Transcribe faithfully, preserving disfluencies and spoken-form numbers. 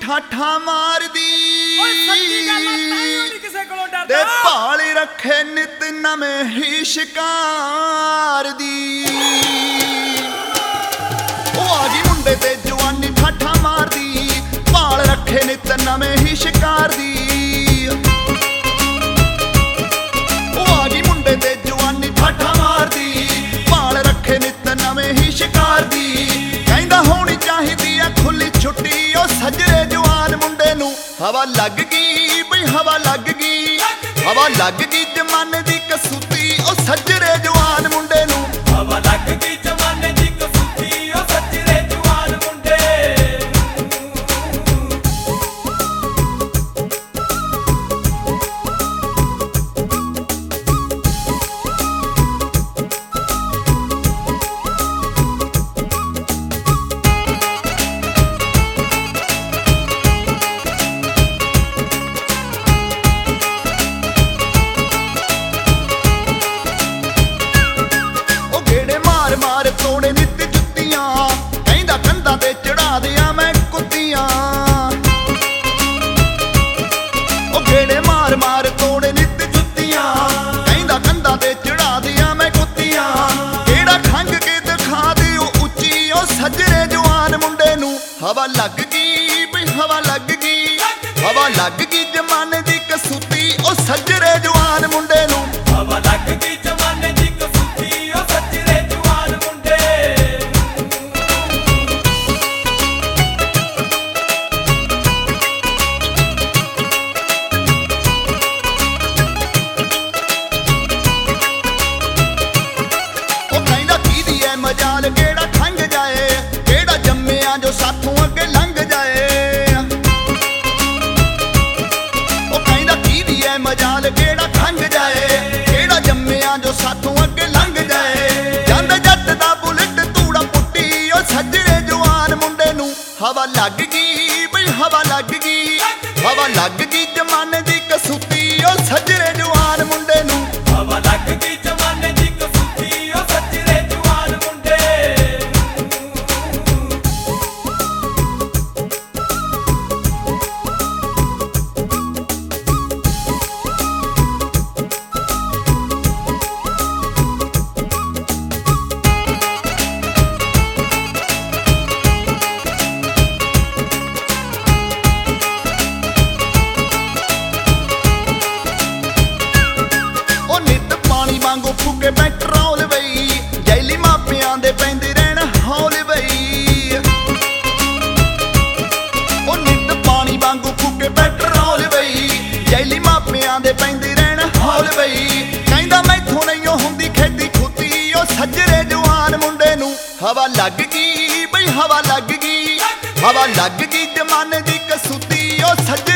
ਠਾਠਾ ਮਾਰਦੀ ਓਏ ਸੱਚੀ ਗੱਲ ਆ ਤਾਈਓ ਨਹੀਂ ਕਿਸੇ ਕੋਲੋਂ ਡਰਦਾ ਤੇ ਭਾਲ ਰੱਖੇ ਨਿਤ ਨਵੇਂ ਹੀ ਸ਼ਿਕਾਰ ਦੀ ਉਹ ਆ ਗਈ ਮੁੰਡੇ ਤੇ ਜਵਾਨੀ ਠਾਠਾ ਮਾਰਦੀ ਭਾਲ ਰੱਖੇ ਨਿਤ ਨਵੇਂ ਹੀ ਸ਼ਿਕਾਰ ਦੀ ਉਹ ਆ ਗਈ ਮੁੰਡੇ ਤੇ ਜਵਾਨੀ ਠਾਠਾ ਮਾਰਦੀ ਭਾਲ ਰੱਖੇ ਨਿਤ ਨਵੇਂ ਹੀ ਸ਼ਿਕਾਰ ਦੀ ਕਹਿੰਦਾ ਹੋਣੀ ਚਾਹੀਦੀ ਆ ਖੁੱਲੀ ਛੁੱਟੀ ਉਹ ਸੱਜਰੇ ਜਵਾਨ ਮੁੰਡੇ ਨੂੰ ਹਵਾ ਲੱਗ ਗਈ ਬਈ ਹਵਾ ਲੱਗ ਗਈ ਹਵਾ ਲੱਗ ਗਈ ਜਮਾਨੇ ਦੀ ਕਸੂਤੀ ਉਹ ਸੱਜਰੇ ਜਵਾਨ ਮੁੰਡੇ ਨੂੰ ਹਵਾ ਲੱਗ ਗਈ ਜਮਾਨੇ ਦੀ ਕਸੂਤੀ ਉਹ ਸੱਜਰੇ ਜਵਾਨ ਮੁੰਡੇ ਮਾਰ ਤੋੜੇ ਨਿੱਤ ਜੁੱਤੀਆਂ ਕਹਿੰਦਾ ਕੰਧਾਂ ਤੇ ਚੜਾ ਦਿਆਂ ਮੈਂ ਕੁੱਤੀਆਂ ਉਹ ਗੇੜੇ ਮਾਰ ਮਾਰ ਤੋੜੇ ਨਿੱਤ ਜੁੱਤੀਆਂ ਕਹਿੰਦਾ ਕੰਧਾਂ ਤੇ ਚੜਾ ਦਿਆਂ ਮੈਂ ਕੁੱਤੀਆਂ ਕਿਹੜਾ ਖੰਗ ਕੇ ਦਿਖਾ ਦਿਓ ਉੱਚੀ ਉਹ ਸੱਜਰੇ ਜਵਾਨ ਮੁੰਡੇ ਨੂੰ ਹਵਾ ਲੱਗ ਗਈ ਬਈ ਹਵਾ ਲੱਗ ਗਈ ਹਵਾ ਲੱਗ ਗਈ ਜਮਾਨੇ ਦੀ ਕਸੂਤੀ ਉਹ ਸੱਜਰੇ ਜਵਾਨ ਮੁੰਡੇ ਨੂੰ ਹਵਾ ਲੱਗ ਗਈ ਜਮਾਨੇ ਦੀ ਕਸੂਤੀ ਉਹ ਸੱਜਰੇ ਜਵਾਨ ਮੁੰਡੇ ਉਹ ਕਹਿੰਦਾ ਕੀਦੀ ਐ ਮਜਾਲ ਕਿਹੜਾ ਖੰਗ ਜਾਏ ਕਿਹੜਾ ਜੰਮਿਆ ਜੋ ਸਾਥੋਂ ਅੱਗੇ ਲੰਘ ਜਾਏ ਉਹ ਕਹਿੰਦਾ ਕੀਦੀ ਐ ਮਜਾਲ ਕਿਹੜਾ ਖੰਗ ਜਾਏ ਕਿਹੜਾ ਜੰਮਿਆ ਜੋ ਸਾਥੋਂ ਅੱਗੇ ਲੰਘ ਜਾਏ ਜੰਦ ਜੱਟ ਦਾ ਬੁਲਟ ਧੂੜਾ ਪੁੱਟੀ ਉਹ ਸੱਜਰੇ ਜਵਾਨ ਮੁੰਡੇ ਨੂੰ ਹਵਾ ਲੱਗ ਗਈ ਬਈ ਹਵਾ ਲੱਗ ਗਈ ਹਵਾ ਲੱਗ ਗਈ ਜਮਾਨੇ ਦੀ ਕਸੂਤੀ ਉਹ ਸੱਜਰੇ ਜਵਾਨ ਮੁੰਡੇ ਨੂੰ ਹਵਾ ਲੱਗ ਗਈ ਜਮਾਨੇ ਦੀ ਕਸੂਤੀ ਉਹ ਸੱਜਰੇ ਜਵਾਨ ਮੁੰਡੇ ਉਹ ਨਿੱਤ ਪਾਣੀ ਵਾਂਗੂ ਫੁੱਕੇ ਪੈਟਰੋਲ ਬਈ ਜੈਲੀ ਮਾਪਿਆਂ ਦੇ ਪੈਂਦੇ ਰਹਿਣ ਹੌਲ ਬਈ ਉਹ ਨਿੱਤ ਪਾਣੀ ਵਾਂਗੂ ਫੁੱਕੇ ਪੈਟਰੋਲ ਬਈ ਜੈਲੀ ਮਾਪਿਆਂ ਦੇ ਪੈਂਦੇ ਰਹਿਣ ਹੌਲ ਬਈ ਕਹਿੰਦਾ ਮੈਥੋਂ ਨਹੀਂ ਉਹ ਹੁੰਦੀ ਖੇਤੀ ਖੁੱਤੀ ਉਹ ਸੱਜਰੇ ਜਵਾਨ ਮੁੰਡੇ ਨੂੰ ਹਵਾ ਲੱਗ ਗਈ ਬਈ ਹਵਾ ਲੱਗ ਗਈ ਹਵਾ ਲੱਗ ਗਈ ਜਮਾਨੇ ਦੀ ਕਸੂਤੀ ਉਹ ਸੱਜਰੇ